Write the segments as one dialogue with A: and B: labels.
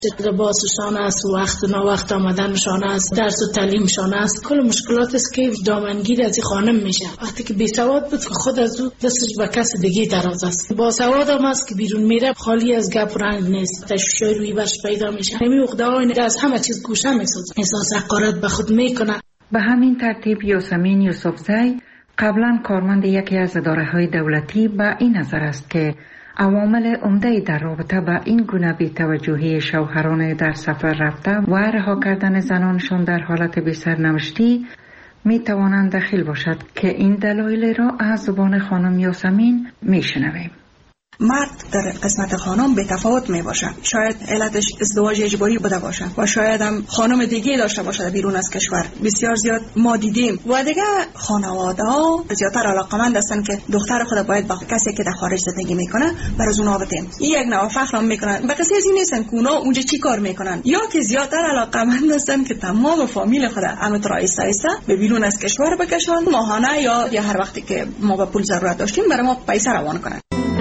A: لباسشان است، وقت نا وقت آمدنشان است، درس و تعلیمشان است. کل مشکلات است که دامنگیر از این خانم میشه. وقتی که بی سواد بود خود از او دستش به کس دیگه دراز است. با سواد هم است که بیرون میره خالی از گپ و رنگ نیست. تشویش روی برش پیدا میشه. همین عقده‌های از همه چیز گوشه میسازه. احساس حقارت به خود میکنه.
B: به همین ترتیب یاسمین یوسفزی قبلا کارمند یکی از اداره‌های دولتی به این نظر است که عوامل عمده در رابطه با این گونه بی‌توجهی شوهران در سفر رفته و رها کردن زنانشان در حالت بی‌سرنوشتی می توانند دخیل باشد که این دلایل را از زبان خانم یاسمین می شنویم.
C: مرد در قسمت خانم به تفاوت می باشه. شاید علتش ازدواج اجباری بوده باشه و شاید هم خانم دیگه داشته باشه بیرون از کشور. بسیار زیاد ما دیدیم و دیگه خانواده ها زیادتر علاقمند هستن که دختر خود باید با کسی که در خارج زندگی میکنه برای اونا بتیم. این یک نوع فخر هم میکنن. به کسی از این نیستن که اونا اونجا چی کار میکنن، یا که زیادتر علاقمند هستن که تمام فامیل خود همینطور آیسته به بیرون از کشور بکشن، ماهانه یا هر وقتی که ما به پول ضرورت داشتیم برای ما پیسه روان کنن.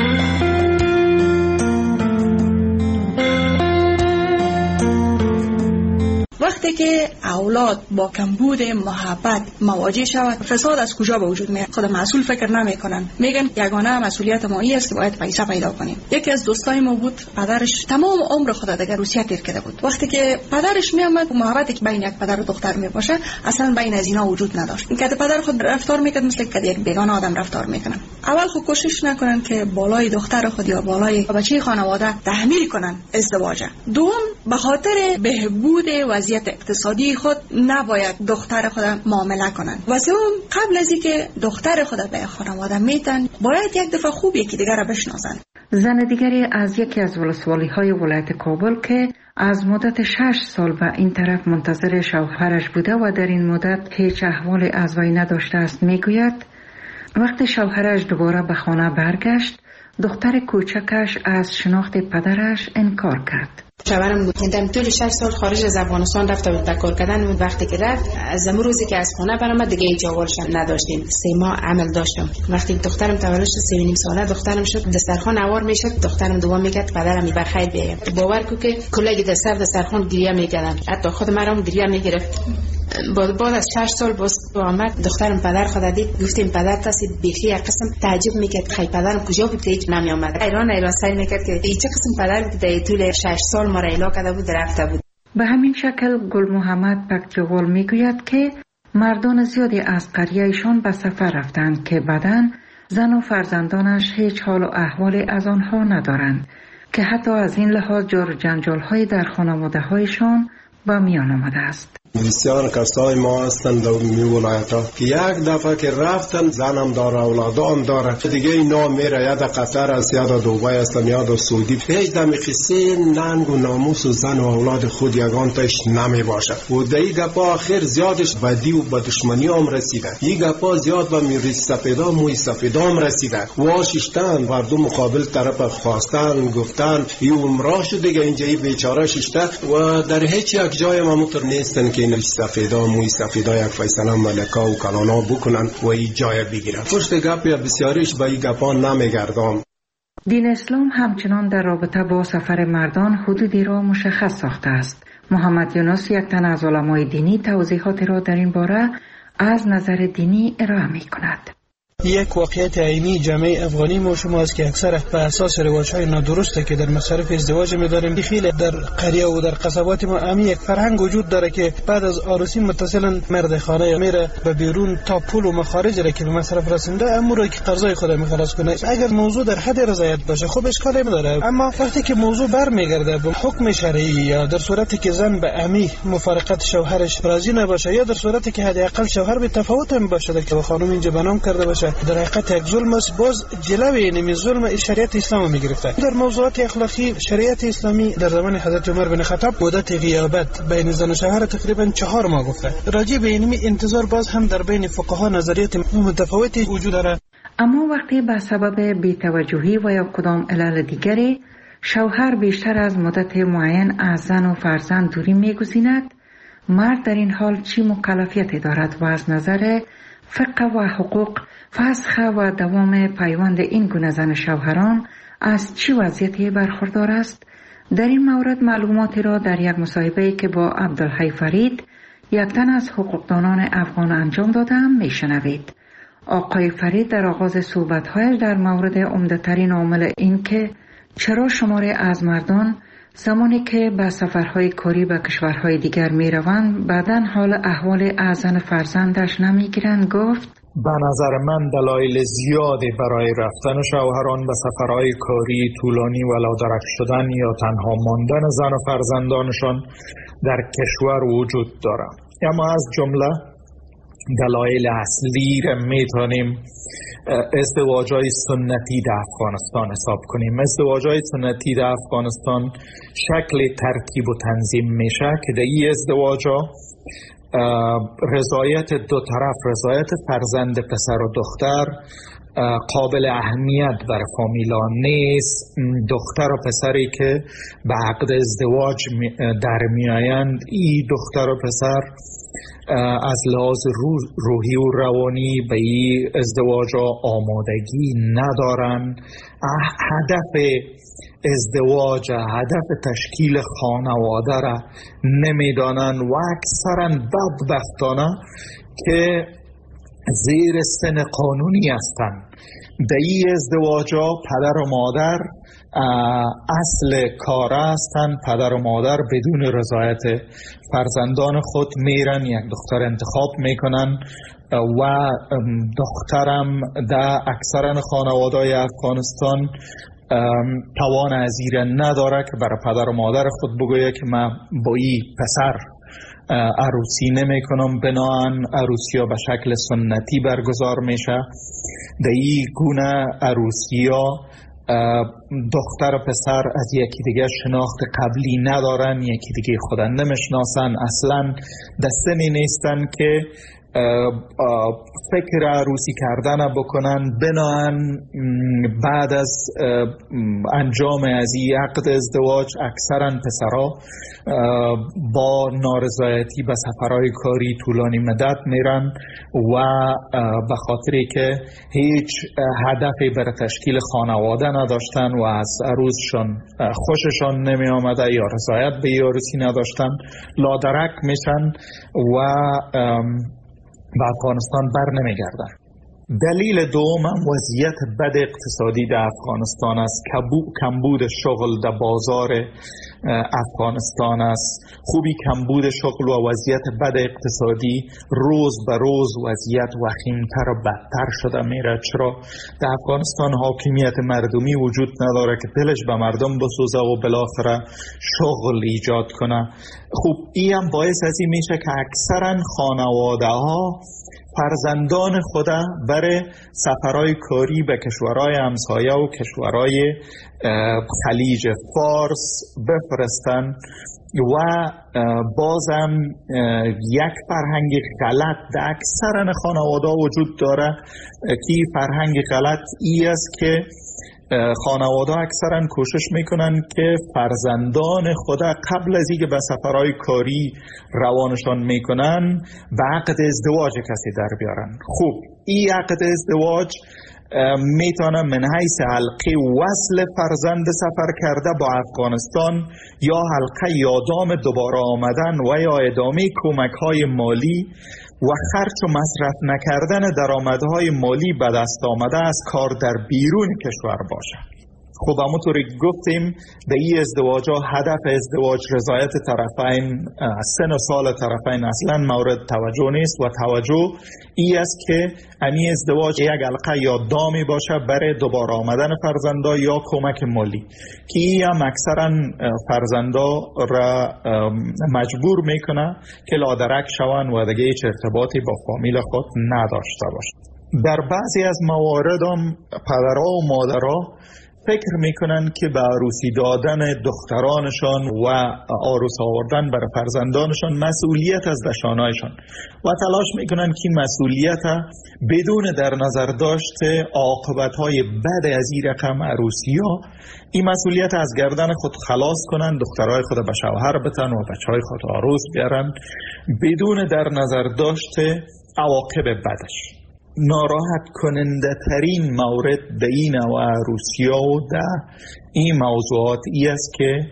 C: وقتی که اولاد با کمبود محبت مواجه شود، فساد از کجا به وجود میاد؟ خود مسئول فکر نمیکنن. میگن یگانه مسئولیت ما این است که باید پیسه پیدا کنیم. یکی از دوستای ما بود، پدرش تمام عمر خود دیگه روسیه تیر کرده بود. وقتی که پدرش میامد، محبتی که بین یک پدر و دختر میباشه اصلا بین از اینا وجود نداشت. این که پدر خود رفتار میکرد مثل که یک بیگانه آدم رفتار میکنن. اول خود کوشش نکنن که بالای دختر خود یا بالای بچه خانواده تحمیل کنن ازدواج. دوم، به خاطر بهبود وضعیت اقتصادی خود نباید دختر خود معامله کنن. و سوم، قبل از اینکه دختر خود به خانواده میتن باید یک دفعه خوب یکی دیگر را بشناسن.
B: زن دیگری از یکی از ولسوالی‌های ولایت کابل که از مدت 6 سال به این طرف منتظر شوهرش بوده و در این مدت هیچ احوالی از وی نداشته است میگوید وقتی شوهرش دوباره به خانه برگشت، دختر کوچکش از شناخت پدرش انکار کرد.
D: شوهرم بود که طول 6 سال خارج از افغانستان رفته بود کار کردن. وقتی که رفت، از اون روزی که از خونه برآمد دیگه هیچ جوالش نداشتیم. 3 ماه عمل داشتم. وقتی دخترم تولد شد 3.5 ساله، دخترم شد دسترخوان اوار میشد، دخترم دعا میکرد پدرم بر خیر بیاید. باور کو که کلاگی دسترخوان گریه میکردن، حتی خود مرام گریه میگرفت. بعد از 6 سال باز آمد، دخترم پدر خود دید، گفتیم پدر تاسید بیخی یک قسم تعجب میکرد خیلی پدرم کجا بود که هیچ نمی آمد. ایران سعی میکرد که چه قسم پدر بود در طول 6 سال ما را اعلام کرده بود رفته بود.
B: به همین شکل گل محمد پکجوال میگوید که مردان زیادی از قریه‌شان به سفر رفتند که بعداً زن و فرزندانش هیچ حال و احوالی از آنها ندارند که حتی از این لحاظ جار و جنجال‌های در خانواده‌هایشان به میان آمده است.
E: بسیار کسای ما هستن در می ولایت ها که یک دفعه که رفتن زنم داره اولادام داره دیگه اینا میره یا در قطر است یا در دوبی هستن یا در سعودی. هیچ دمی قصه ننگ و ناموس و زن و اولاد خود یگان تاش نمی باشه و در این گپا آخر زیادش بدی و به دشمنی هم رسیده. این گپا زیاد به میری سفیدا موی سفیدا هم رسیده. واششتن مردم مقابل طرف خواستن گفتن این عمره شد دیگه اینجا بیچاره ششته و در هیچ یک جای ما مطر نیستن که این سفیدا موی سفیدا یک فیصله ملکا و کلانا بکنن و این جای بگیرن. پشت گپ یا بسیاریش به این گپا نمیگردم.
B: دین اسلام همچنان در رابطه با سفر مردان حدودی را مشخص ساخته است. محمد یونس یک تن از علمای دینی توضیحات را در این باره از نظر دینی ارائه می کند.
F: یک واقعیت عینی جامعه افغانی ما شما است که اکثر به اساس رواج‌های نادرسته که در مصارف ازدواج می‌داریم. خیلی در قریه و در قصبات ما امی یک فرهنگ وجود داره که بعد از عروسی متصلا مرد خانه میره به بیرون تا پول و مخارج را که به مصرف رسونده امور که قرضای خود می‌خلاص کنه. اگر موضوع در حد رضایت باشه خب اشکالی نداره، اما وقتی که موضوع برمیگرده به حکم شرعی یا در صورتی که زن به امی مفارقت شوهرش راضی نباشه یا در صورتی که حداقل شوهر به تفاوت هم باشه که خانم اینجا بنام کرده باشه، در حقیقت یک ظلم است. باز جلوی این ظلم شریعت اسلام میگرفته. در موضوعات اخلاقی شریعت اسلامی در زمان حضرت عمر بن خطاب مدت غیابت بین زن و شوهر تقریبا 4 ماه گفته. راجع به این انتظار باز هم در بین فقها نظریات متفاوتی وجود دارد.
B: اما وقتی به سبب بی‌توجهی و یا کدام علل دیگری شوهر بیشتر از مدت معین از زن و فرزند دوری میگزیند، مرد در این حال چی مکلفیتی دارد و از نظر فقه و حقوق فسخ و دوام پیوند این گونه زن شوهران از چی وضعیتی برخوردار است؟ در این مورد معلوماتی را در یک مصاحبه‌ای که با عبدالحی فرید یک تن از حقوقدانان افغان انجام دادم میشنوید. آقای فرید در آغاز صحبت‌هایش در مورد عمده‌ترین عامل این که چرا شماری از مردان زمانی که به سفرهای کاری به کشورهای دیگر می روند بعداً حال احوال اذن فرزندش نمی گیرند گفت
G: به نظر من دلایل زیادی برای رفتن شوهران به سفرهای کاری طولانی و لادرک شدن یا تنها ماندن زن و فرزندانشان در کشور وجود دارد. اما از جمله دلایل اصلی را میتونیم ازدواج‌های سنتی در افغانستان حساب کنیم. ازدواج‌های سنتی در افغانستان شکل ترکیب و تنظیم میشه که در این ازدواج‌ها رضایت دو طرف، رضایت فرزند پسر و دختر قابل اهمیت برای فامیلا نیست. دختر و پسری که به عقد ازدواج در میآیند، این دختر و پسر از لحاظ روحی و روانی به این ازدواج آمادگی ندارن. هدف ازدواج، هدف تشکیل خانواده را نمیدانن و اکثرا بدبختانه که زیر سن قانونی هستند. در این ازدواج پدر و مادر اصل کار هستند. پدر و مادر بدون رضایت فرزندان خود میرن یک دختر انتخاب میکنن و دخترم در اکثرا خانواده‌های افغانستان توان از این نداره که برای پدر و مادر خود بگویه که من با این پسر عروسی نمی کنم. بنابراین عروسی ها به شکل سنتی برگزار میشه. در این گونه عروسی ها دختر و پسر از یکی دیگه شناخت قبلی ندارن، یکی دیگه خودن نمیشناسن، اصلا دستنی نیستن که فکر عروسی کردن بکنن. بنابراین بعد از انجام از این عقد ازدواج اکثرا پسرها با نارضایتی به سفرهای کاری طولانی مدت میرن و به خاطری که هیچ هدفی برای تشکیل خانواده نداشتن و از عروسشان خوششان نمی آمده یا رضایت به عروسی نداشتن، لادرک میشن و به افغانستان بر نمیگردن. دلیل دوم وضعیت بد اقتصادی در افغانستان است. کمبود شغل در بازار افغانستان است. خوبی کمبود شغل و وضعیت بد اقتصادی روز به روز وضعیت وخیمتر و بدتر شده میره. چرا؟ در افغانستان حاکمیت مردمی وجود نداره که دلش به مردم بسوزه و بالاخره شغل ایجاد کنه. خوب این هم باعث از این میشه که اکثرا خانواده ها فرزندان خدا برای سفرهای کاری به کشورهای همسایه و کشورهای خلیج فارس بفرستن و بازم یک فرهنگ غلط در اکثر خانواده وجود داره که فرهنگ غلط ای است که خانواده اکثرا کوشش میکنن که فرزندان خدا قبل از اینکه به سفرهای کاری روانشان میکنن به عقد ازدواج کسی در بیارن. خوب این عقد ازدواج میتونه من حیث حلقه وصل فرزند سفر کرده با افغانستان یا حلقه یادام دوباره آمدن و یا ادامه کمک های مالی و خرچ و مصرف نکردن درآمدهای مالی به دست آمده از کار در بیرون کشور باشه. خب همونطوری گفتیم در این ازدواج ها هدف ازدواج رضایت طرفین، سن و سال طرفین اصلا مورد توجه نیست و توجه ای است که این ازدواج یک حلقه یا دامی باشه برای دوباره آمدن فرزندا یا کمک مالی که این هم اکثرا فرزندا را مجبور میکنه که لادرک شوند و دیگه هیچ ارتباطی با فامیل خود نداشته باشند. در بعضی از موارد هم پدرها و مادرها فکر میکنن که به عروسی دادن دخترانشان و عروس آوردن برای فرزندانشان مسئولیت از دشانایشان و تلاش میکنن که این مسئولیت بدون در نظر داشت عاقبت‌های بد از این رقم عروسی ها این مسئولیت از گردن خود خلاص کنن، دخترای خود به شوهر بتن و بچهای خود عروس بیارن بدون در نظر داشت عواقب بدش. ناراحت کننده ترین مورد به این نوع عروسی ها و در این موضوعات ای است که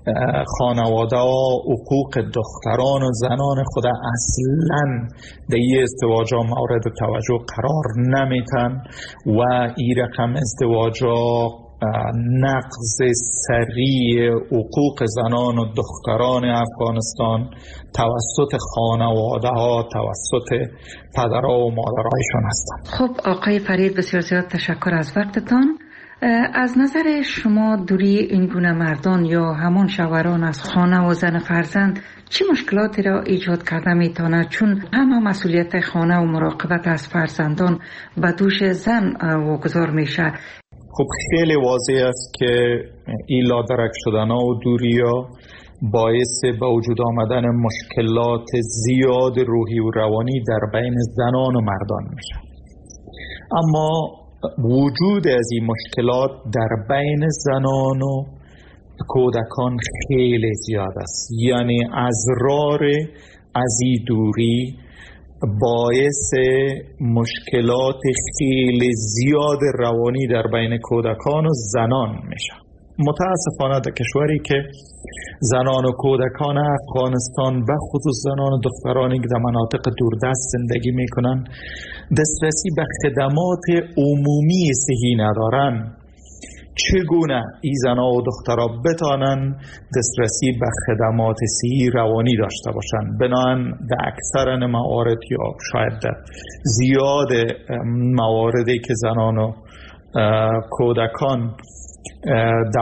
G: خانواده ها حقوق دختران و زنان خود اصلا در این ازدواج ها مورد توجه قرار نمیتن و این رقم ازدواج ها نقض سریع حقوق زنان و دختران افغانستان توسط خانواده ها، توسط پدرها و مادرهایشان هستند.
B: خب آقای فرید، بسیار زیاد تشکر از وقتتان. از نظر شما دوری این گونه مردان یا همان شوهران از خانه و زن فرزند چه مشکلاتی را ایجاد کرده میتواند؟ چون همه مسئولیت خانه و مراقبت از فرزندان به دوش زن واگذار میشه.
G: خب خیلی واضح است که این لادرک شدن ها و دوری ها باعث به وجود آمدن مشکلات زیاد روحی و روانی در بین زنان و مردان میشه. اما وجود از این مشکلات در بین زنان و کودکان خیلی زیاد است. یعنی اضرار از این دوری باعث مشکلات خیلی زیاد روانی در بین کودکان و زنان میشه. متاسفانه در کشوری که زنان و کودکان افغانستان و خصوص زنان و دخترانی که در مناطق دوردست زندگی میکنن دسترسی به خدمات عمومی صحی ندارن، چگونه این زنان و دخترها بتانن دسترسی به خدمات صحی روانی داشته باشن؟ بنابراین در اکثر موارد یا شاید در زیاد مواردی که زنان و کودکان در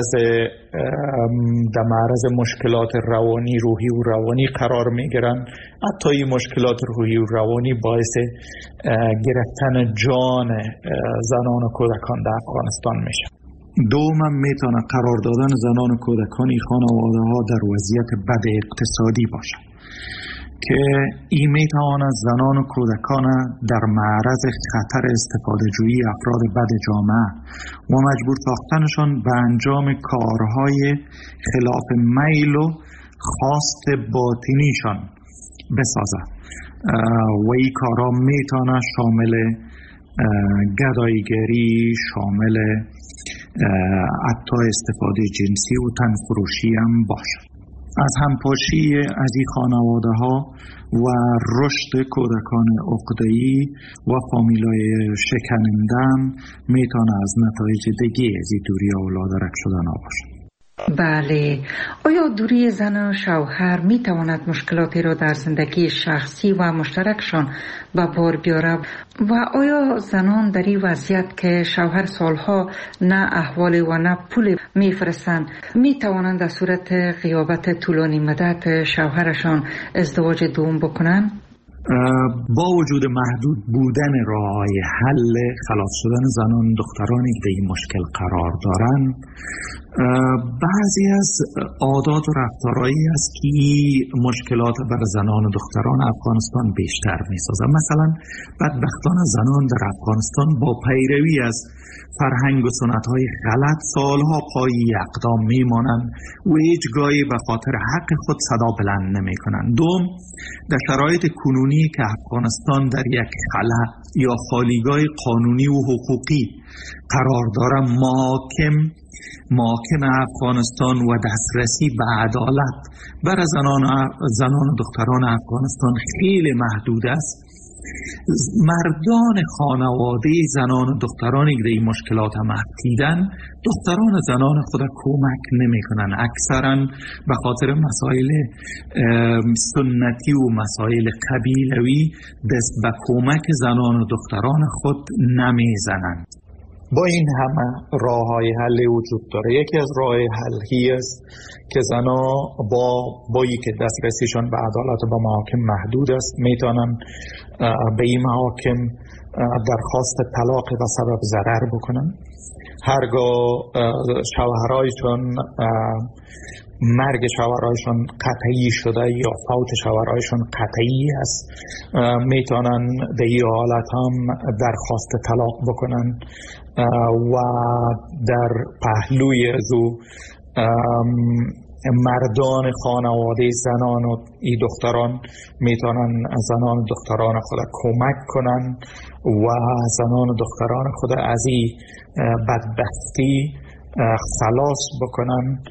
G: معرض مشکلات روانی، روحی و روانی قرار میگیرن، حتی این مشکلات روحی و روانی باعث گرفتن جان زنان و کودکان در افغانستان میشه.
H: دوم میتونه قرار دادن زنان و کودکان این خانواده ها در وضعیت بد اقتصادی باشه که این میتواند زنان و کودکان در معرض خطر استفاده جویی افراد بد جامعه و مجبور ساختنشان به انجام کارهای خلاف میل و خواست باطنیشان بسازد و این کارها میتونه شامل گداییگری، شامل حتی استفاده جنسی و تنفروشی هم باشه. از همپاشی از این خانواده ها و رشد کودکان عقده‌ای و فامیلای شکننده میتونه از نتایج دیگه از این دوری و لادرک شدن باشه.
B: بله، آیا دوری زن و شوهر می تواند مشکلاتی را در زندگی شخصی و مشترکشان به بار بیاره و آیا زنان در این وضعیت که شوهر سالها نه احوالی و نه پولی می فرستند می توانند در صورت غیابت طولانی مدت شوهرشان ازدواج دوم بکنند؟
H: با وجود محدود بودن راه‌های حل خلاص شدن زنان دخترانی که به این مشکل قرار دارن، بعضی از عادات و رفتارهایی است که مشکلات بر زنان و دختران افغانستان بیشتر می‌سازه. مثلا بدبختانه زنان در افغانستان با پیروی از فرهنگ و سنت‌های غلط سالها پای اقدام میمانند و هیچ گاهی به خاطر حق خود صدا بلند نمی‌کنند. دوم، در شرایط کنونی که افغانستان در یک خلا یا خالیگاه قانونی و حقوقی قرار دارد، محاکم افغانستان و دسترسی به عدالت برای زنان و دختران افغانستان خیلی محدود است. مردان خانواده زنان و دخترانی که این مشکلات هم دیدن، دختران و زنان خود کمک نمی کنن. اکثرا به خاطر مسائل سنتی و مسائل قبیلوی دست به کمک زنان و دختران خود نمی زنن.
G: با این همه راه‌های حل وجود داره. یکی از راه حلی است که زنها با که دسترسیشان به عدالت و به محاکم محدود است، میتونن به این محاکم درخواست طلاق و سبب ضرر بکنن. هرگاه شوهرایشان مرگ شوهرایشان قطعی شده یا فوت شوهرایشان قطعی است، میتونن به این حالت هم درخواست طلاق بکنن و در پهلوی از او مردان خانواده زنان و ای دختران میتونن زنان و دختران خود کمک کنن و زنان و دختران خود از این بدبختی خلاص بکنن.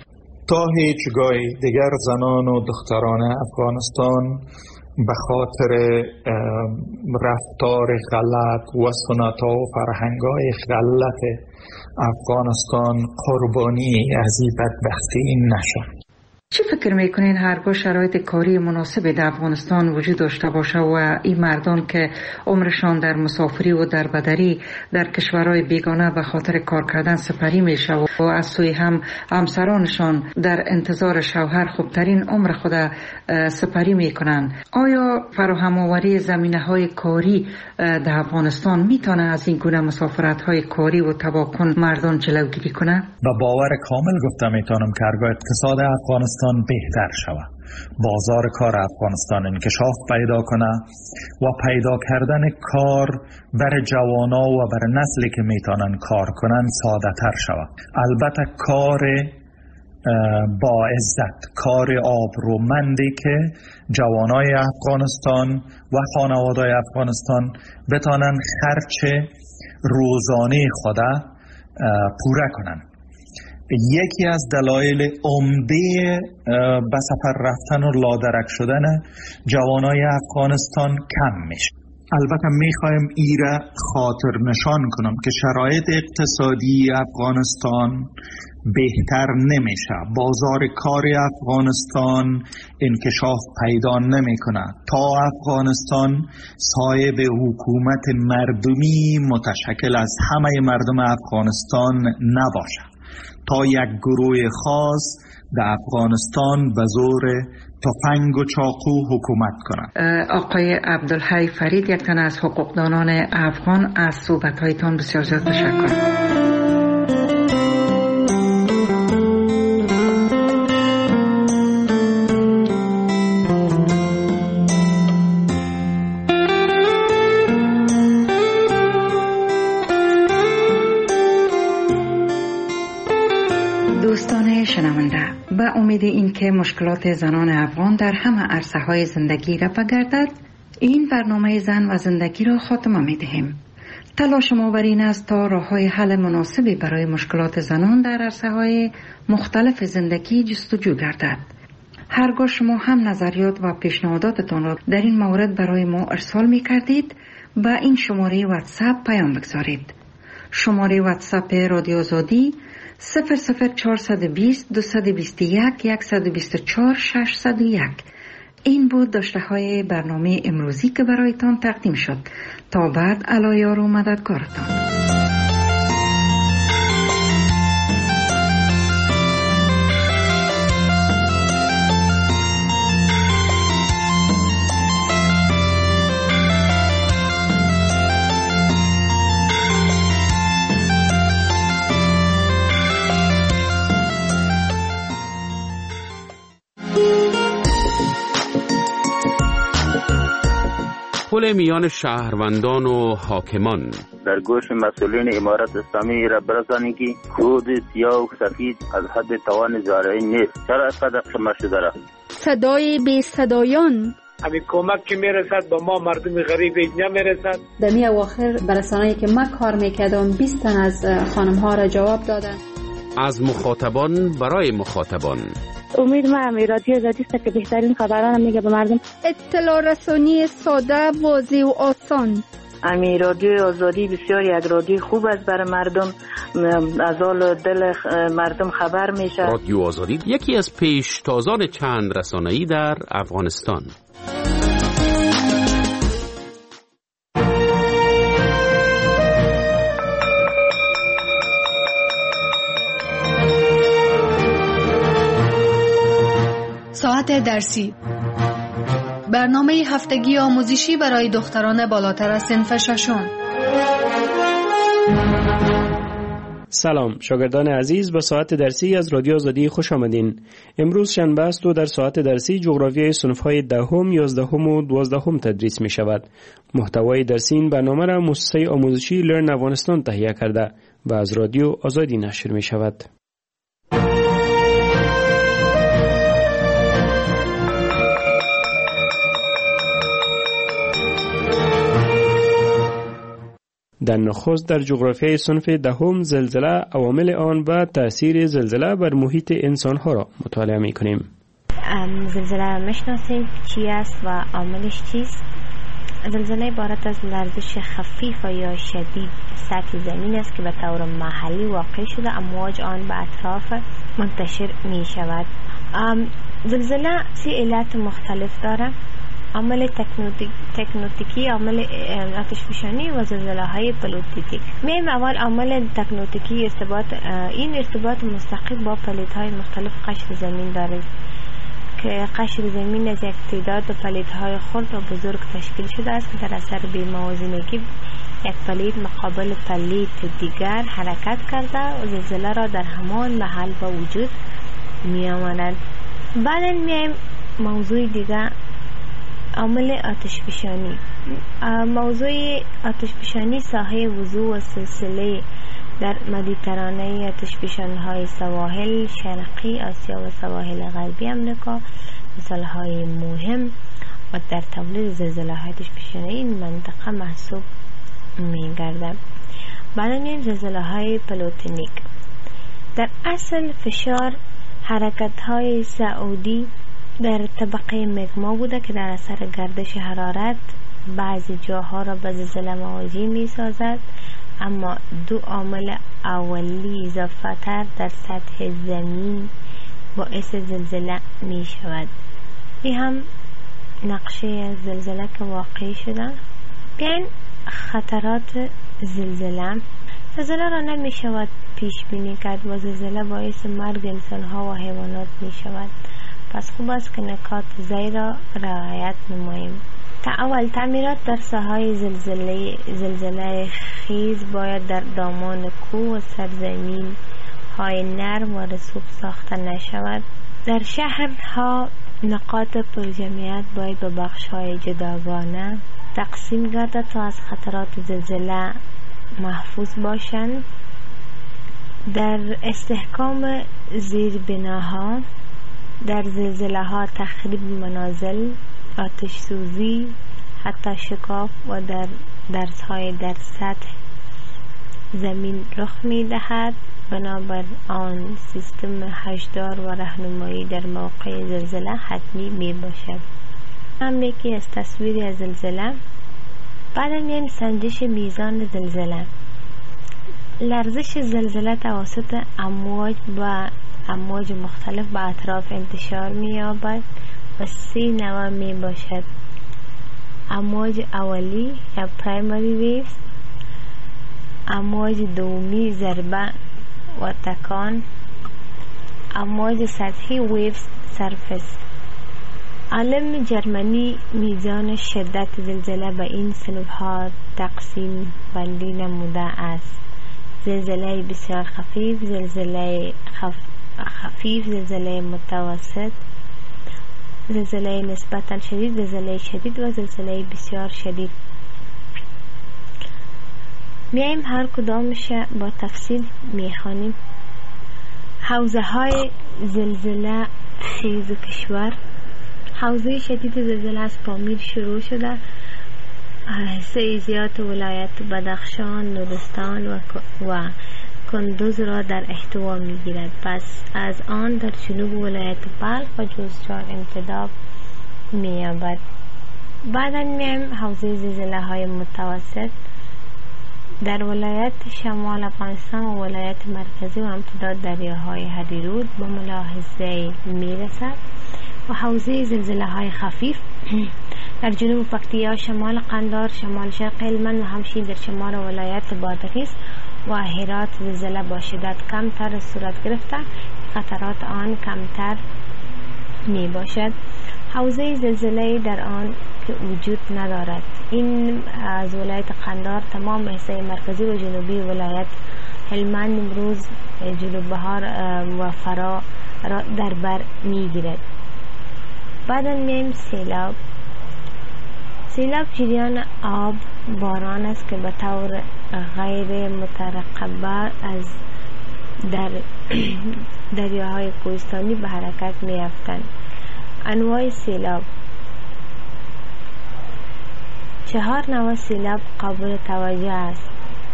G: تا هیچگاه دیگر زنان و دختران افغانستان به خاطر رفتار غلط و سنت‌ها و فرهنگ‌های غلط افغانستان قربانی از این بدبختی نشوند.
B: چی فکر میکنین هرگاه شرایط کاری مناسب در افغانستان وجود داشته باشه و این مردان که عمرشان در مسافری و در بدری در کشورهای بیگانه به خاطر کار کردن سپری میشه و از سوی هم همسرانشان در انتظار شوهر خوبترین عمر خود سپری میکنن، آیا فراهم آوری زمینه های کاری در افغانستان میتونه از این گونه مسافرت های کاری و تباکن مردان جلوگیری کنه؟
G: با باور کامل گفتم میتونم که هرگاه اقتصاد افغانستان بهتر شود، بازار کار افغانستان انکشاف پیدا کنه و پیدا کردن کار برای جوانا و برای نسلی که میتونن کار کنن ساده تر شود. البته کار با عزت، کار آبرومندی که جوانای افغانستان و خانواده‌های افغانستان بتونن خرچ روزانه خود پوره کنن. یکی از دلایل عمده به سفر رفتن و لادرک شدن جوانای افغانستان کم میشه. البته میخوایم ایره خاطر نشان کنم که شرایط اقتصادی افغانستان بهتر نمیشه، بازار کار افغانستان انکشاف پیدا نمیکنه تا افغانستان صاحب حکومت مردمی متشکل از همه مردم افغانستان نباشه، تا یک گروه خاص در افغانستان به زور تفنگ و چاقو حکومت کنند.
B: آقای عبدالحی فرید، یک تن از حقوقدانان افغان، از صحبت‌هایتان بسیار زیاد تشکر. دوستان شنونده، به امید اینکه مشکلات زنان افغان در همه عرصه‌های زندگی رفع گردد، این برنامه زن و زندگی را خاتمه می‌دهیم. تلاش ما بر این است تا راه‌های حل مناسبی برای مشکلات زنان در عرصه‌های مختلف زندگی جستجو گردد. هرگاه شما هم نظریات و پیشنهاداتتان را در این مورد برای ما ارسال می‌کردید، به این شماره واتساپ پیام بگذارید. شماره واتساپ رادیو آزادی 00420 221 124 601. این بود داشته های برنامه امروزی که برایتان تقدیم شد. تا بعد، علایار و مددگارتان.
I: پل میان شهروندان و حاکمان.
J: در گوش مسئولین امارت اسلامی را برسانید که خود سیاه و سفید از حد توان زارعی نیست. چرا اینقدر خمه شده را؟
K: صدای بی صدایان.
L: همین کمک که میرسد با ما مردم غریب اینجا میرسد.
K: در می اواخر برسانه‌ای که ما کار میکردم 20 تن از خانم ها را جواب دادن.
I: از مخاطبان برای مخاطبان.
M: امید ما رادیو آزادی است که بهترین خبران میگه به مردم.
K: اطلاع رسانی ساده، واضح و آسان.
M: رادیو آزادی بسیار یک رادیو خوب است برای مردم، از حال دل مردم خبر میشه.
I: رادیو آزادی یکی از پیشتازان چند رسانه‌ای در افغانستان.
N: ساعت درسی، برنامه هفتگی آموزشی برای دختران بالاتر از صنف ششم.
O: سلام شاگردان عزیز، به ساعت درسی از رادیو آزادی خوش آمدین. امروز شنبه است و در ساعت درسی جغرافیای صنف‌های 10م، 11م و 12م تدریس می شود. محتوای درسی این برنامه را مؤسسه آموزشی لرن افغانستان تهیه کرده و از رادیو آزادی نشر می شود. در نخست در جغرافیای صنف دهم زلزله، عوامل آن و تأثیر زلزله بر محیط انسانها را مطالعه می کنیم.
P: زلزله میشناسید چی است و عاملش چیست؟ زلزله عبارت از لرزش خفیف یا شدید سطح زمین است که به طور محلی واقع شده امواج آن به اطراف منتشر می شود. زلزله 3 علت مختلف داره: عامل تکنوتیکی، عامل آتشفشانی و زلزله های پلیتوتیک. میم اول عامل تکنوتیکی این ارتباط مستقیم با پلیت های مختلف قشر زمین دارد که قشر زمین از یک تعداد پلیت های خرد و بزرگ تشکیل شده است که در اثر بی‌موازنگی یک پلیت مقابل پلیت دیگر حرکت کرده و زلزله را در همان محل به وجود می آورد. بعد میایم موضوع دیگر، عامل آتشفشانی. موضوع آتشفشانی ساحه وضوع و سلسله در مدیترانه آتشفشان‌های سواحل شرقی آسیا و سواحل غربی امریکا مثال‌های مهم و در تولید زلزله‌های آتشفشانی این منطقه محسوب می‌گردد. بعد میایم زلزله‌های پلیتونیک. در اصل فشار حرکت‌های صعودی در طبقه مگما بوده که در اثر گردش حرارت بعضی جاها را به زلزله مواجه می سازد، اما 2 عامل اولی اضافه تر در سطح زمین باعث زلزله می شود. این هم نقشه زلزله که واقع شده. بیاین خطرات زلزله. زلزله را نمی شود پیش بینی کرد و زلزله باعث مرگ انسان ها و حیوانات می شود. پس خوب است که نکات زیر را رعایت نماییم. اول تعمیرات در ساحه زلزله خیز باید در دامان کوه و سرزمین های نرم و رسوب ساخته نشود. در شهرها نقاط پرجمعیت باید به بخش های جداگانه تقسیم گردد تا از خطرات زلزله محفوظ باشند. در استحکام زیربناها، در زلزله ها تخریب منازل، آتش سوزی، حتی شکاف و درس های در سطح زمین رخ می دهد. بنابر آن سیستم هشدار و راهنمایی در موقع زلزله حتمی می باشد. هم یکی از تصویری از زلزله. بعد میایم سنجش میزان زلزله. لرزش زلزله توسط امواج مختلف به اطراف انتشار می یابد و 3 نوع می باشد: امواج اولی یا پرایمری ویوز، امواج دومی ضربه و تکان، امواج سطحی ویوز سرفس. عالم جرمنی میزان شدت زلزله به این صنف‌ها تقسیم بندی نموده است: زلزله بسیار خفیف، زلزله زلزله متوسط، زلزله نسبتاً شدید، زلزله شدید و زلزله بسیار شدید. میایم هر کدامش با تفصیل میخوانیم. حوزه های زلزله خیز کشور. حوزه شدید زلزله از پامیر شروع شده، سیزیات ولایت بدخشان، نورستان و کندوز را در احتوا می گیرد. پس از آن در جنوب ولایت بلخ و جوزجان امتداد می یابد. بعدا میایم حوزه زلزله های متوسط. در ولایت شمال افغانستان و ولایت مرکزی و امتداد دریاهای هریرود به ملاحظه می رسد. و حوزه زلزله های خفیف در جنوب پکتیا، شمال قندهار، شمال شرق هلمند و همچنین در شمال ولایت بادغیس و هرات زلزله با شدت کمتر صورت گرفته، خطرات آن کمتر می باشد. حوزه زلزله در آن که وجود ندارد. این از ولایت قندهار تمام حصه مرکزی و جنوبی ولایت هلمند، امروز جنوب بهار و فرا را در بر می گیرد. بعد میایم سیلاب. سیلاب جریان آب باران است که به طور غیر مترقبه از دریاهای کوهستانی به حرکت می افتند. انواع سیلاب: 4 نوع سیلاب قابل توجه است: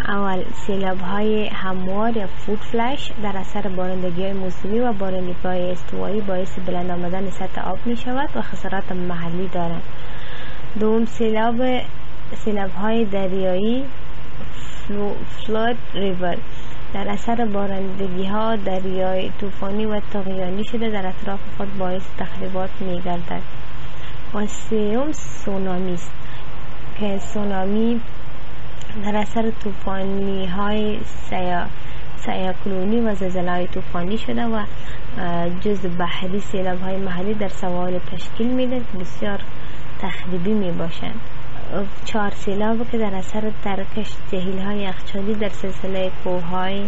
P: اول سیلاب های هموار یا فود فلش در اثر بارندگی های موسمی و بارندگی های استوایی باعث بلند آمدن سطح آب می شود و خسارات محلی دارند. دوم سیلاب های دریایی فلود ریور در اثر بارندگی ها دریای طوفانی و طغیانی شده در اطراف خود باعث تخریبات می گردد. و سوم سونامی است که سونامی در اثر طوفانی های سیاکلونی و زلزله های طوفانی شده و جزء بحری سیلاب های محلی در سواحل تشکیل میده که بسیار تخریبی می باشند. 4 سیلاب که در اثر ترکش جهیل های یخچالی در سلسله کوههای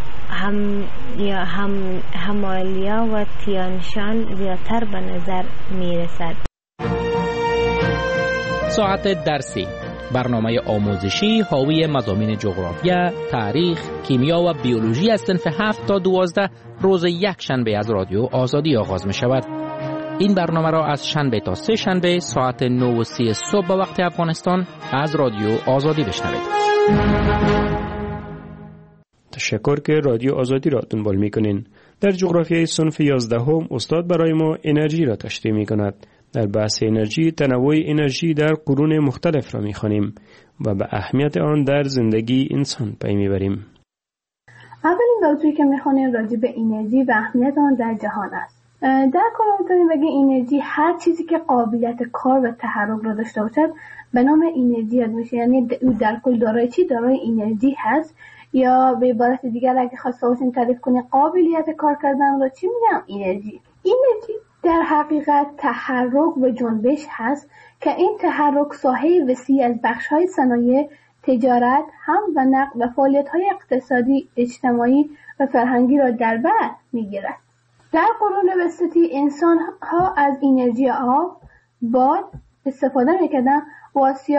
P: همالیا و تیانشان زیادتر به نظر می رسد.
Q: ساعت درسی، برنامه آموزشی حاوی مضامین جغرافیا، تاریخ، کیمیا و بیولوژی از صنف 7 تا 12 روز یک شنبه از رادیو آزادی آغاز می شود. این برنامه را از شنبه تا سه شنبه ساعت 9:30 صبح به وقت افغانستان از رادیو آزادی بشنوید.
O: تشکر که رادیو آزادی را دنبال میکنین. در جغرافیای صنف 11 استاد برای ما انرژی را تشریح میکند. در بحث انرژی تنوع انرژی در قرون مختلف را میخوانیم و به اهمیت آن در زندگی انسان پی میبریم.
R: اولین موضوعی که میخوانیم راجع به انرژی و اهمیت آن در جهان است. در کل میتونیم بگیم انرژی هر چیزی که قابلیت کار و تحرک را داشته باشد به نام انرژی یاد میشه. یعنی او در کل دارای چی؟ دارای انرژی هست. یا به عبارت دیگر اگه خواسته باشیم تعریف کنیم قابلیت کار کردن را چی میگم؟ انرژی. انرژی در حقیقت تحرک و جنبش هست که این تحرک ساحه وسیع از بخش‌های صنایع، تجارت، حمل و نقل و فعالیت‌های اقتصادی، اجتماعی و فرهنگی را در بر می‌گیرد. در قرون وسطی انسان‌ها از انرژی آب، باد استفاده می‌کردند و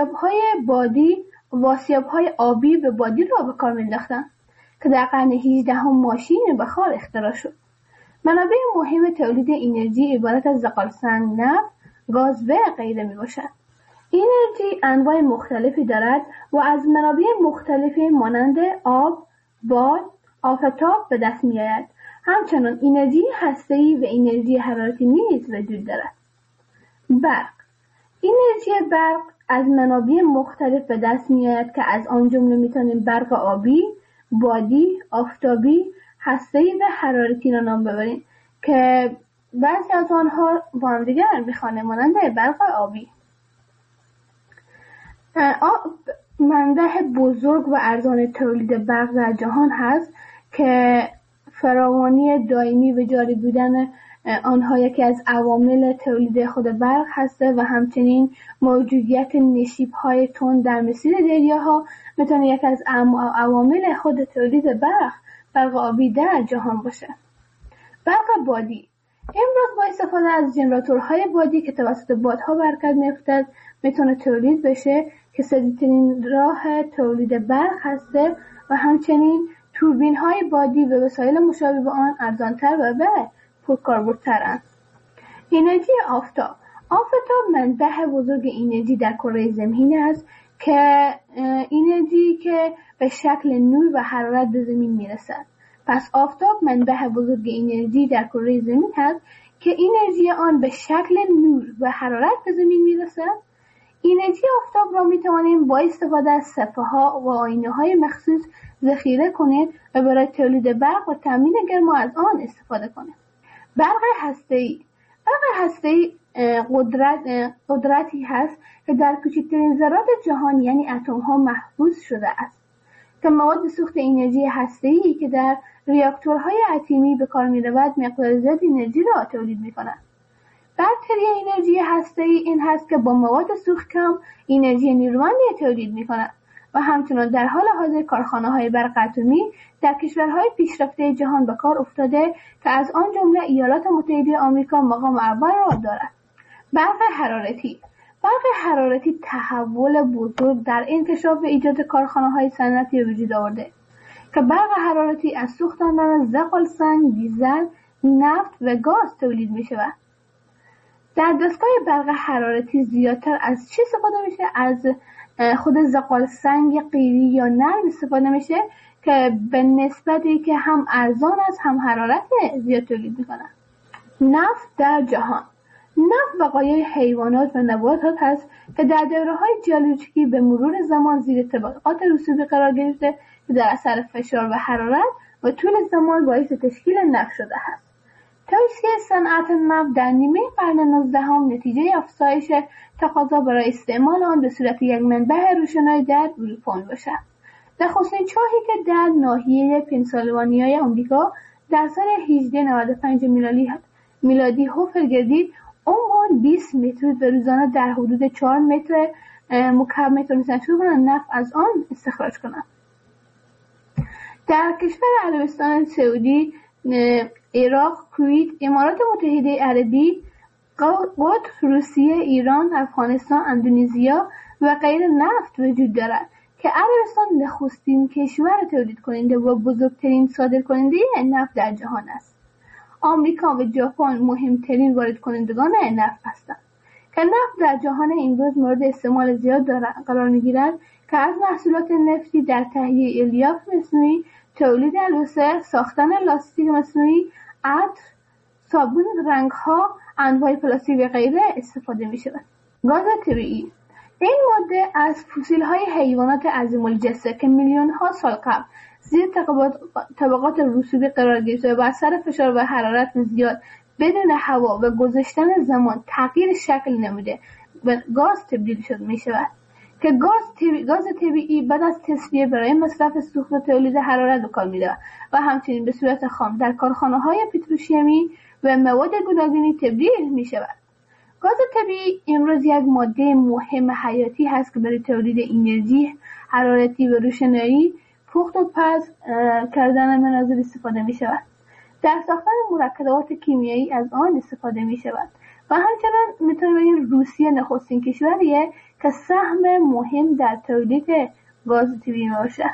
R: آسیاب‌های آبی و بادی را به کار می‌انداختند که در قرن 18 ماشین بخار اختراع شد. منابع مهم تولید انرژی عبارت از زغالسنگ، نفت، گاز و غیره میباشد. انرژی انواع مختلفی دارد و از منابع مختلفی مانند آب، باد، آفتاب به دست میآید. همچنین انرژی هسته‌ای و انرژی حرارتی نیز وجود دارد. برق. انرژی برق از منابع مختلف به دست میآید که از آن جمله میتونیم برق آبی، بادی، آفتابی، هسته‌ای و حرارتی را نام ببریم که بعضی از آنها با هم دیگر میخوانیم مانند برق آبی. منبع بزرگ و ارزان تولید برق در جهان هست که فراوانی دائمی و جاری بودن آنها یکی از عوامل تولید خود برق هسته و همچنین موجودیت نشیب‌های تند در مسیر دریاها میتونه یکی از عوامل خود تولید برق آبی در جهان باشه. برق بادی امروز با استفاده از ژنراتورهای بادی که توسط بادها به حرکت می‌افتد میتونه تولید بشه که سریع‌ترین راه تولید برق هسته و همچنین توربین‌های بادی و وسایل مشابه به آن ارزان‌تر و پرکاربردترند. انرژی آفتاب منبع بزرگ انرژی در کره زمین است که انرژی که به شکل نور و حرارت به زمین میرسد. پس آفتاب منبع بزرگ انرژی در کره زمین است که انرژی آن به شکل نور و حرارت به زمین میرسد. انرژی آفتاب را میتوانیم با استفاده از صفحه‌ها و آینه‌های مخصوص ذخیره کنیم و برای تولید برق و تامین گرما از آن استفاده کنیم. برق هسته‌ای قدرتی هست که در کوچکترین ذرات جهان یعنی اتم‌ها محفوظ شده است که مواد سوخت انرژی هسته‌ای که در ریاکتورهای اتمی به کار می‌رود مقدار زیادی انرژی را تولید می‌کند. برتری انرژی هسته‌ای این هست که با مواد سوخت کم انرژی نیرومندی تولید می‌کند و همچنین در حال حاضر کارخانه‌های برق اتمی در کشورهای پیشرفته جهان به کار افتاده که از آن جمله ایالات متحده آمریکا مقام اول را دارد. برق حرارتی تحول بزرگ در انکشاف و ایجاد کارخانه‌های صنعتی وجود آورده که برق حرارتی از سوختاندن زغالسنگ، دیزل، نفت و گاز تولید می‌شود. در دستگاه برق حرارتی زیادتر از چی استفاده میشه؟ از خود زغال سنگ قیری یا نرم استفاده میشه که به نسبتی که هم ارزان است هم حرارت زیاد تولید میکنه. نفت در جهان. نفت بقایای حیوانات و نباتات هست که در دوره‌های ژئولوژیکی به مرور زمان زیر طبقات رسوبی قرار گرفته که در اثر فشار و حرارت و طول زمان باعث تشکیل نفت شده است. توسعه صنعت نفت در نیمه قرن 19 نتیجه افزایش تقاضا برای استعمال آن به صورت یک منبع روشنایی در اروپا میباشد. نخستین چاهی که در ناحیه پنسیلوانیای آمریکا در سال 1895 میلادی حفر گردید، عمق 20 متر و روزانه در حدود 4 متر مکعب متر شروع کنند نفت از آن استخراج کنند. در کشور عربستان سعودی، عراق، کویت، امارات متحده عربی، قطر، روسیه، ایران، افغانستان، اندونزیا و غیره نفت وجود دارد که عربستان نخستین کشور تولید کننده و بزرگترین صادر کننده نفت در جهان است. آمریکا و ژاپن مهمترین وارد کنندگان نفت هستند که نفت در جهان امروز مورد استعمال زیاد قرار می‌گیرد که از محصولات نفتی در تهیه الیاف مصنوعی، تولید البسه، ساختن لاستیک مصنوعی، عطر، صابون، رنگ‌ها، انواع پلاستیک و غیره استفاده می‌شود. گاز طبیعی. این ماده از فسیل‌های حیوانات عظیم الجثه که میلیون‌ها سال قبل زیر طبقات رسوبی قرار گرفته و بر اثر فشار و حرارت زیاد بدون هوا و گذشتن زمان تغییر شکل نموده و گاز تبدیل می‌شود که گاز طبیعی بعد از تصفیه برای مصرف سوخت و تولید حرارت به کار می‌رود و همچنین به صورت خام در کارخانه‌های پتروشیمی و مواد گوناگونی تبدیل می‌شود. گاز طبیعی امروز یک ماده مهم حیاتی هست که برای تولید انرژی حرارتی و روشنایی، پخت و پز کردن منازل استفاده می‌شود. در ساختن مرکبات کیمیایی از آن استفاده می‌شود و همچنین می‌تونیم بگیم روسیه نخستین کشوریه که سهم مهم در تولید گاز طبیعی باشد.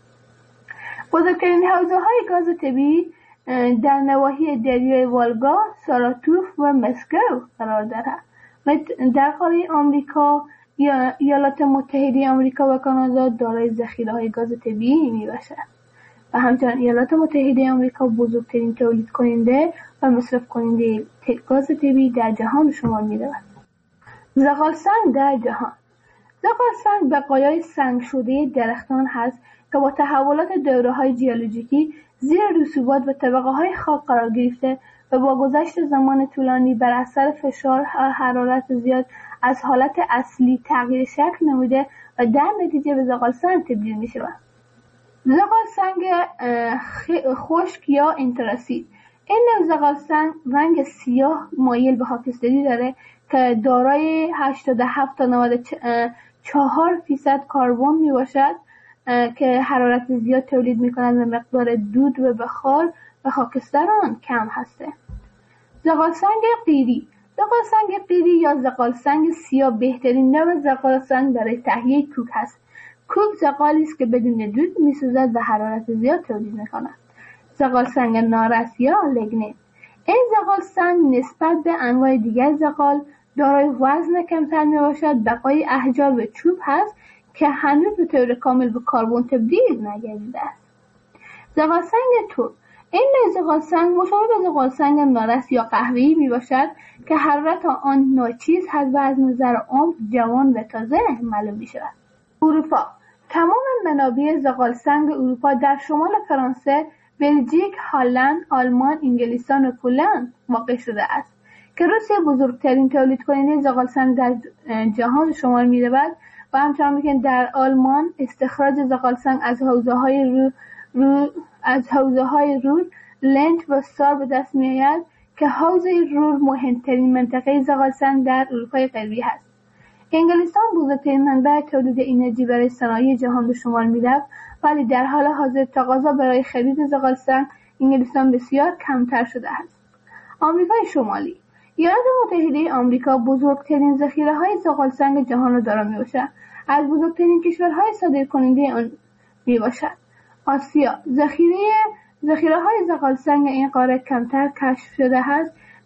R: بزرگترین حوزه‌های گاز طبیعی در نواحی دریای والگا، ساراتوف و مسکو قرار دارد. در قاره آمریکا، ایالات متحده آمریکا و کانادا دارای ذخیره‌های گاز طبیعی میباشد و همچنین ایالات متحده آمریکا بزرگترین تولید کننده و مصرف کننده گاز طبیعی در جهان شمار می‌رود. زغال سنگ در جهان. زغال سنگ بقایای سنگ شده درختان هست که با تحولات دوره‌های ژئولوژیکی زیر رسوبات و طبقه‌های خاک قرار گرفته و با گذشت زمان طولانی بر اثر فشار و حرارت زیاد از حالت اصلی تغییر شکل نموده و در نتیجه به زغال سنگ تبدیل می‌شود. زغال سنگ خشک یا انتراسید. این نوع زغال سنگ رنگ سیاه مایل به خاکستری داره که دارای 87 تا 94% کربن میباشد که حرارت زیاد تولید میکنند و مقدار دود و بخار و خاکستر آن کم هسته. زغال سنگ قیری. زغال سنگ قیری یا زغال سنگ سیاه بهترین نوع زغال سنگ برای تهیه کوک هست. کوک زغالی است که بدون دود میسوزد و حرارت زیاد تولید میکند. زغال سنگ نارس یا لگنیت. این زغال سنگ نسبت به انواع دیگر زغال دارای وزن کمتر میباشد، بقای احجار و چوب هست که هنوز به طور کامل به کربن تبدیل نگردیده است. زغال سنگ تور. این نوع زغال سنگ مشابه به زغال سنگ نارس یا قهوه‌ای میباشد که حرارت آن ناچیز هست و از نظر عمق جوان و تازه معلوم میشود. اروپا. تمام منابع زغال سنگ اروپا در شمال فرانسه، بلژیک، هلند، آلمان، انگلستان و پولند واقع شده است که روسیه بزرگترین تولید کننده زغال سنگ در جهان شمار می‌رود و همچنین که در آلمان استخراج زغال سنگ از حوزه‌های رور، لنت و سار به دست می‌آید که حوزه رور مهمترین منطقه زغال سنگ در اروپای غربی است. انگلستان بزرگترین منبع تولید انرژی برای صنایع جهان به شمار می‌رفت، ولی در حال حاضر تقاضا برای خرید زغال سنگ انگلستان بسیار کمتر شده است. آمریکای شمالی. ایالات متحده آمریکا بزرگترین ذخیره‌های زغال سنگ جهان را دارا میباشد. از بزرگترین کشورهای صادرکننده آن میباشد. آسیا. ذخیره‌های زغال سنگ این قاره کمتر کشف شده است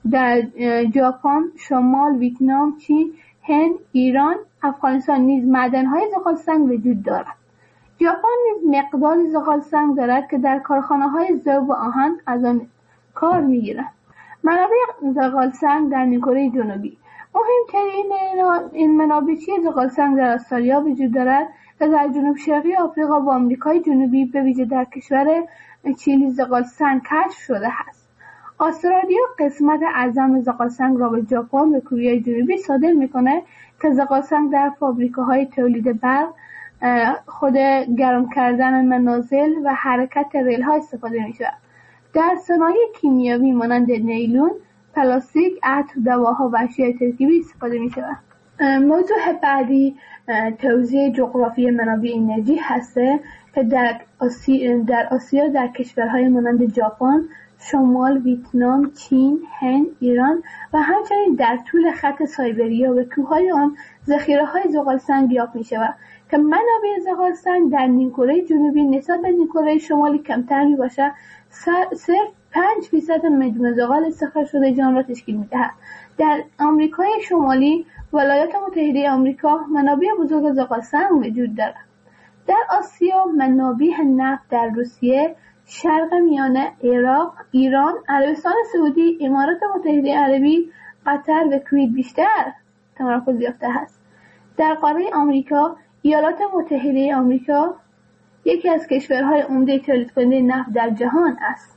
R: در ژاپن، شمال، ویتنام، چین، هند، ایران، افغانستان نیز معدن‌های زغالسنگ وجود دارد. ژاپن نیز مقداری زغالسنگ دارد که در کارخانه‌های ذوب و آهن از آن کار می‌گیرند. منابع زغالسنگ در نیمکره جنوبی. مهمترین این منابع زغالسنگ در استرالیا وجود دارد و در جنوب شرقی آفریقا و آمریکای جنوبی به ویژه در کشور چیلی زغالسنگ کشف شده است. استرالیا قسمت اعظم زغالسنگ را به ژاپن و کره جنوبی صادر میکنه که زغالسنگ در فابریکه‌های تولید برق، خود گرم کردن منازل و حرکت ریل‌ها استفاده می‌شود. در صنایع کیمیایی مانند نیلون، پلاستیک، عطر، دواها و اشیاء ترکیبی استفاده می‌شود. موضوع بعدی توزیع جغرافی منابع انرژی هسته که در آسیا در کشورهای مانند ژاپن، شمال، ویتنام، چین، هند، ایران و همچنین در طول خط سایبریا و کوههای آن ذخیره‌های زغالسنگ یافت می‌شود که منابع زغالسنگ در نیمکره جنوبی نسبت به نیمکره شمالی کمتر میباشد. صرف 5% مجموع زغال استخراج شده جهان را تشکیل می‌دهد. در آمریکای شمالی، ولایات متحده آمریکا منابع بزرگ زغالسنگ وجود دارد. در آسیا منابع نفت در روسیه، شرق میانه، عراق، ایران، عربستان سعودی، امارات متحده عربی، قطر و کویت بیشتر تمرکز یافته است. در قاره آمریکا، ایالات متحده آمریکا یکی از کشورهای عمده تولید کننده نفت در جهان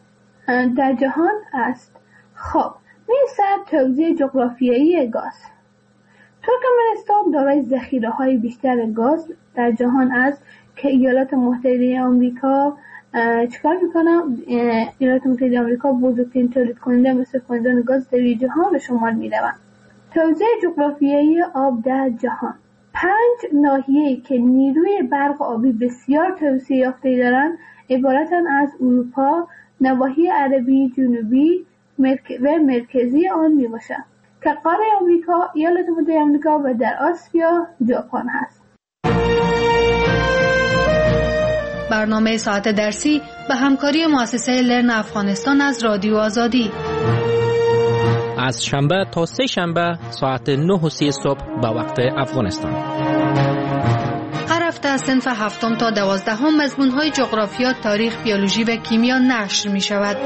R: است. خب، می‌رسد توزیع جغرافیایی گاز. ترکمنستان دارای ذخیره‌های بیشتر گاز در جهان است که ایالات متحده آمریکا چیکار میکنه؟ ایالات متحده آمریکا بزرگترین تولید کننده مصرف کنندگان گاز در جهان به شمار میروند. توزیع جغرافیایی آب در جهان. 5 ناحیه‌ای که نیروی برق آبی بسیار توسعه یافته دارند عبارتند از اروپا، نواحی عربی جنوبی و مرکزی آن میباشند که قاره آمریکا، ایالات متحده آمریکا و در آسیا ژاپن هست.
N: برنامه ساعت درسی به همکاری مؤسسه لرن افغانستان از رادیو آزادی
Q: از شنبه تا سه شنبه ساعت 9:30 صبح به وقت افغانستان.
N: هر هفته از صنف 7 تا 12 مضمون‌های جغرافیا، تاریخ، بیولوژی و کیمیا نشر می‌شود.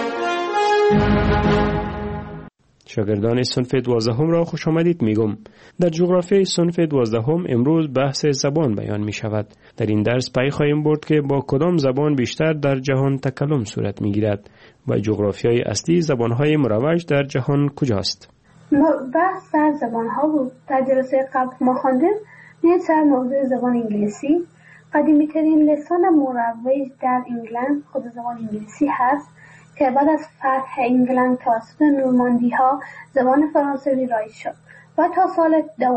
O: شاگردان صنف 12 را خوش آمدید میگم. در جغرافیای صنف 12 امروز بحث زبان بیان می شود. در این درس پی خواهیم برد که با کدام زبان بیشتر در جهان تکلم صورت می گیرد و جغرافیای اصلی زبانهای مروج در جهان کجاست.
R: بحث سر زبانها بود. در جلسه قبل ما خواندیم سر موضوع زبان انگلیسی. قدیمی ترین لسان مروج در انگلند خود زبان انگلیسی هست که بعد از فتح انگلند توسط نورماندی ها زبان فرانسوی رایج شد و تا سال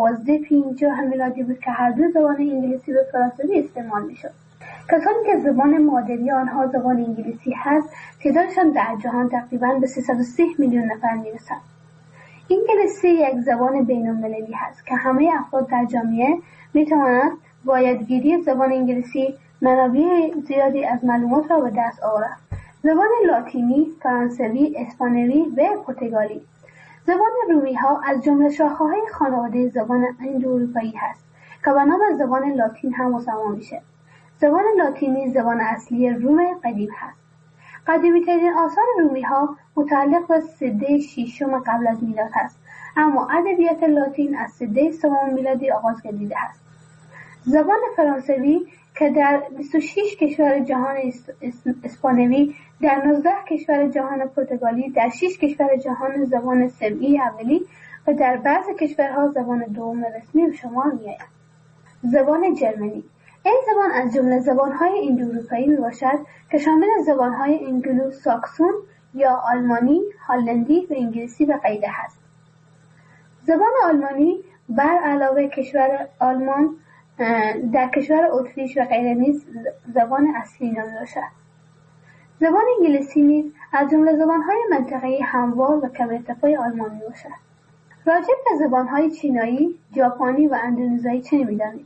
R: 1250 میلادی بود که هر دو زبان انگلیسی و فرانسوی استعمال می شد. کسانی که زبان مادری آنها زبان انگلیسی هست تعدادشان در جهان تقریبا به 330 میلیون نفر می رسد. انگلیسی یک زبان بین المللی هست که همه افراد در جامعه می توانند با یادگیری زبان انگلیسی منابع زیادی از معلومات را به دست آورند. زبان لاتینی، فرانسوی، اسپانیایی و پرتغالی. زبان رومی ها از جمله شاخه‌های خانواده زبان اندواروپایی هست که به نام زبان لاتین هم مسمى میشه. زبان لاتینی زبان اصلی روم قدیم هست. قدیمی‌ترین آثار رومی ها متعلق به سده ششم قبل از میلاد هست، اما ادبیات لاتین از سده سوم میلادی آغاز گردیده است. زبان فرانسوی که در 26 کشور جهان اسپانیایی، در 19 کشور جهان پرتغالی، در 6 کشور جهان زبان سمعی اولی و در بعضی کشورها زبان دوم رسمی به شمار می‌آید. زبان جرمنی. این زبان از جمله زبان‌های اندواروپایی میباشد که شامل زبان‌های انگلو ساکسون یا آلمانی، هلندی و انگلیسی به قیده است. زبان آلمانی بر علاوه کشور آلمان در کشور اتریش و غیره نیز زبان اصلی نامیده باشد. زبان انگلیسی نیز از جمله زبان‌های منطقه‌ای هموار و کم ارتفاع آلمان میباشد. راجع به زبان‌های چینایی، ژاپنی و اندونزیایی چه می‌دانید؟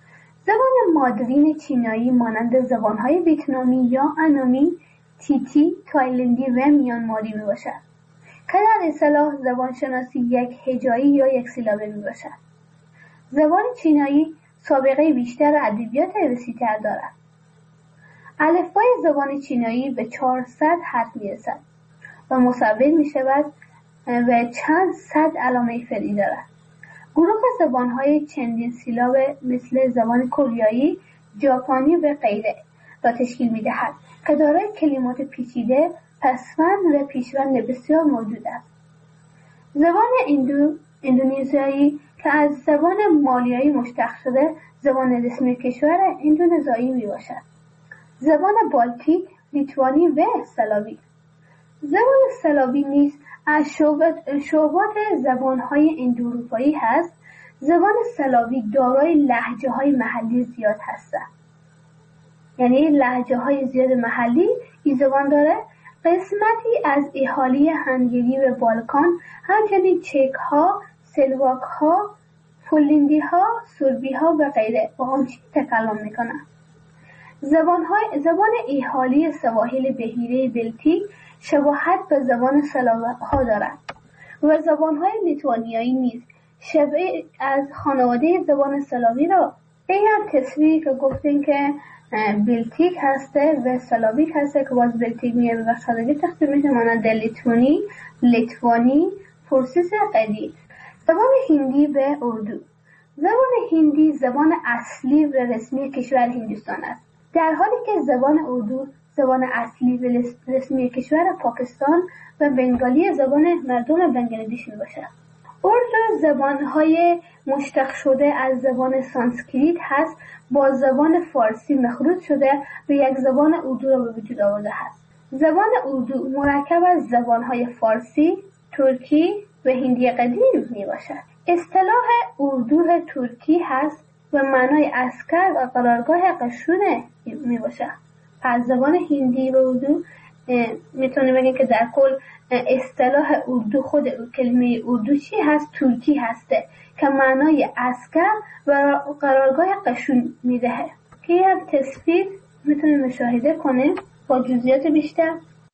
R: زبان مادرین چینایی مانند زبان‌های ویتنامی یا انامی، تیتی، تایلندی و میانماری میباشد. که در اصطلاح زبانشناسی یک هجایی یا یک سیلابه می باشد. زبان چینایی سابقه بیشتر ادبیات وسیع‌تر دارد. الفبای زبان چینایی به 400 حرف می رسد و مصور می شود و چند صد علامه فعلی دارد. گروه زبان‌های چندین سیلاب مثل زبان کره، ژاپنی و غیره را تشکیل می‌دهد که دارای کلمات پیچیده، پسوند و پیشوند بسیار موجود است. زبان اندونزیایی که از زبان مالیایی مشتق شده، زبان رسمی کشور اندونزیایی میباشد. زبان بالتیک، لیتوانی و سلاوی. زبان سلاوی نیز از شعبات زبان‌های اندواروپایی هست. زبان سلاوی دارای لهجه‌های محلی زیاد هستند. یعنی لهجه‌های زیاد محلی این زبان داره. قسمتی از اهالی هنگری و بالکان، همچنین چک‌ها، سلواک‌ها، پولندی‌ها، سربی‌ها و غیره با آن تکلم می‌کنند. زبان اهالی سواحل بحیره بلتیک شباهت به زبان سلاوها دارد و زبان‌های لیتوانیایی نیز شبیه از خانواده زبان سلاوی را به هم تصویری که گفتیم که بلتیک هسته و سلاویک هسته که باز بلتیک میه و سلاوی تخته میشه مانند لیتوانی، لیتوانی، پرسیس قدیم. زبان هندی و اردو. زبان هندی زبان اصلی و رسمی کشور هندوستان است، در حالی که زبان اردو زبان اصلی و رسمی کشور پاکستان و بنگالی زبان مردم بنگلادش میباشد. اردو زبانهای مشتق شده از زبان سانسکریت هست، با زبان فارسی مخلوط شده و یک زبان اردو را به وجود آورده است. زبان اردو مرکب از زبانهای فارسی، ترکی و هندی قدیم می باشد. اصطلاح اردو ترکی هست و معنای عسکر و قرارگاه قشون می باشد. پس زبان هندی و اردو میتونیم بگیم که در کل اصطلاح اردو، خود کلمه اردو چی هست؟ ترکی هسته که معنای عسکر و قرارگاه قشون میدهه که یک تصویر میتونیم مشاهده کنیم با جزئیات بیشتر.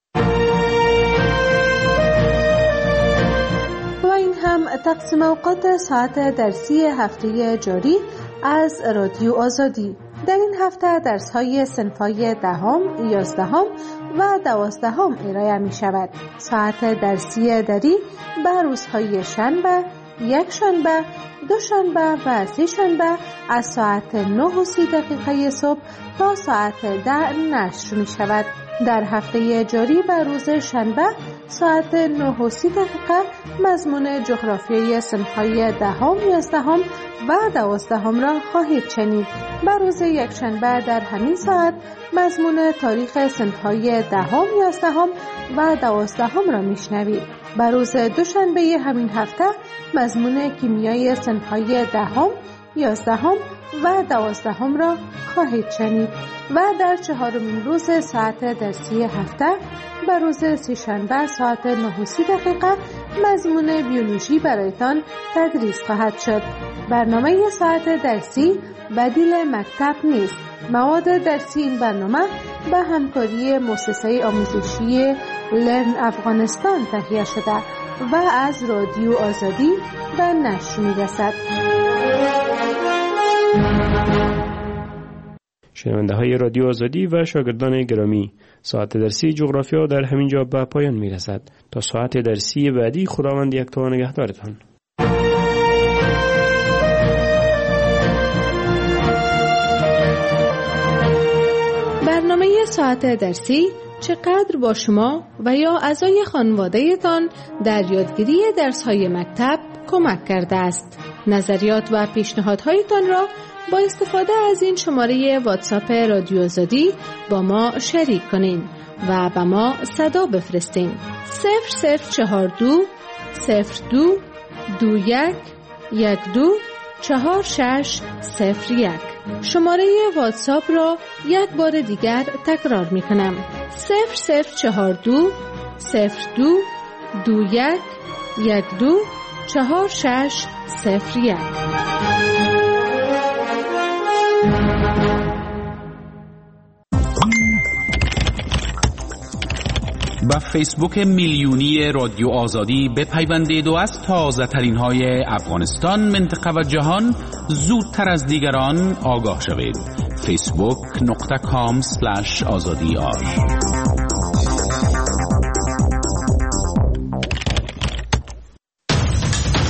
N: و این هم تقسیم اوقات ساعت درسی هفته جاری از رادیو آزادی. در این هفته درس‌های صنف‌های 10ام، 11ام و 12ام ارائه می‌شود. ساعت درسی دری به روزهای شنبه، یک شنبه، دو شنبه و سه شنبه از ساعت 9:30 صبح تا ساعت 10 نشر می‌شود. در هفته جاری به روز شنبه ساعت 9:30 مضمون جغرافیای صنف‌های 10ام، 11ام و 12ام را خواهید شنید. به روز یکشنبه در همین ساعت مضمون تاریخ صنف‌های 10ام، 11ام و 12ام را میشنوید. به روز دوشنبه همین هفته مضمون کیمیای صنف‌های 10ام، 11ام و 12ام را خواهید شنید. و در چهارمین روز ساعت درسی هفته به روز سه‌شنبه ساعت 9:30 مضمون بیولوژی برایتان تدریس خواهد شد. برنامه ساعت درسی بدیل مکتب نیست. مواد درسی این برنامه به همکاری مؤسسه آموزشی لرن افغانستان تهیه شده و از رادیو آزادی به نشر می‌رسد.
O: شنونده های رادیو آزادی و شاگردان گرامی، ساعت درسی جغرافیا در همین جا به پایان می رسد. تا ساعت درسی بعدی خداوند یکتا و نگهدارتان.
N: برنامه ساعت درسی چقدر با شما و یا اعضای خانواده‌تان در یادگیری درس‌های مکتب کمک کرده است. نظریات و پیشنهادهایتان را با استفاده از این شماره واتساپ رادیو آزادی با ما شریک کنین و به ما صدا بفرستین. 0042 02 21 12 4601. شماره واتساپ را یک بار دیگر تکرار می کنم. 0042 02 21 12 4601.
I: به فیسبوک میلیونی رادیو آزادی بپیوندید و از تازه ترین های افغانستان، منطقه و جهان زودتر از دیگران آگاه شوید. facebook.com/azadi